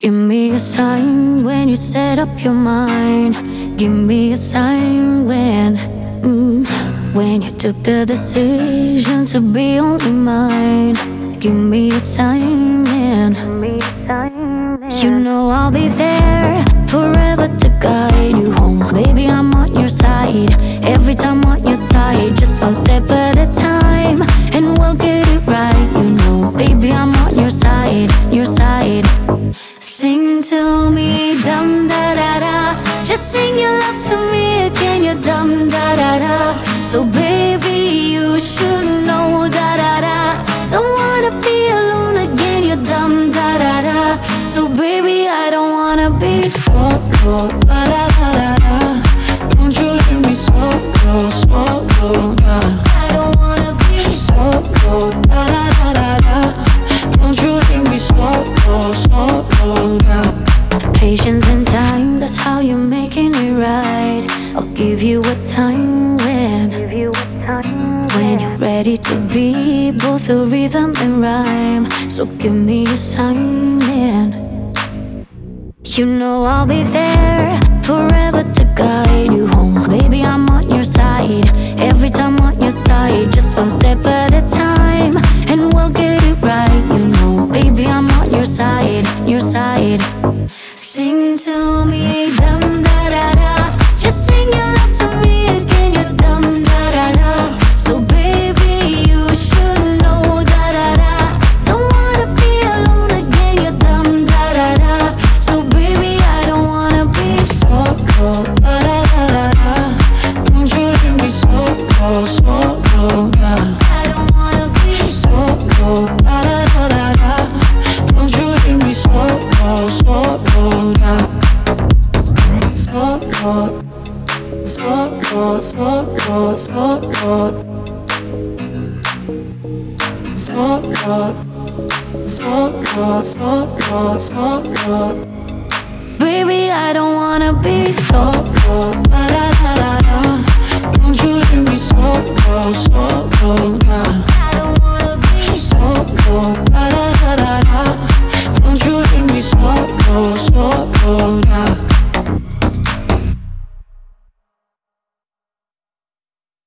Give me a sign when you set up your mind. Give me a sign when you took the decision to be only mine. Give me a sign, man. You know I'll be there forever to guide you home. Baby, I'm on your side. Every time on your side, just one step at a time, and we'll get it right. You know, baby, I'm on your side, your side. Sing to me, dum da da da. Just sing your love to me again, you dum da da da. So baby, you should know da da da. Don't wanna be alone again, you dum da da da. So baby, I don't wanna be solo, da da da da da. Don't you leave me solo, solo, da. I don't wanna be solo, da da da da da. Don't you leave me solo, solo, da. Patience and time, that's how you're making it right. I'll give you a time when you're ready to be both a rhythm and rhyme. So give me a sign, man. You know I'll be there forever to guide you home. Baby, I'm on your side. Every time on your side, just one step at a time, and we'll get it right. You know, baby, I'm on your side, your side. Sing to me, dum da da da. Just sing your love to me again, you dum da da da. So baby, you should know da da da. Don't wanna be alone again, you dum da da da. So baby, I don't wanna be solo, da da da da da. Don't you leave me solo, solo, da. I don't wanna be solo, da da da da da. Don't you leave me solo, solo, da. Solo, solo, solo, solo. Solo, solo, solo, solo. baby, I don't wanna be Solo,